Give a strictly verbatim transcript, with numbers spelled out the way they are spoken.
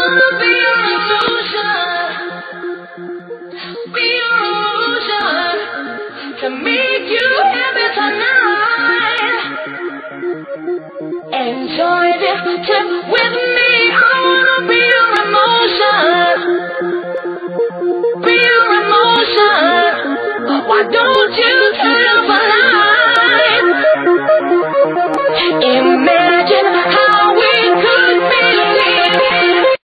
be your illusion, be your illusion, to make you happy tonight. Enjoy this trip with me. I wanna be your emotion, be your emotion. Why don't you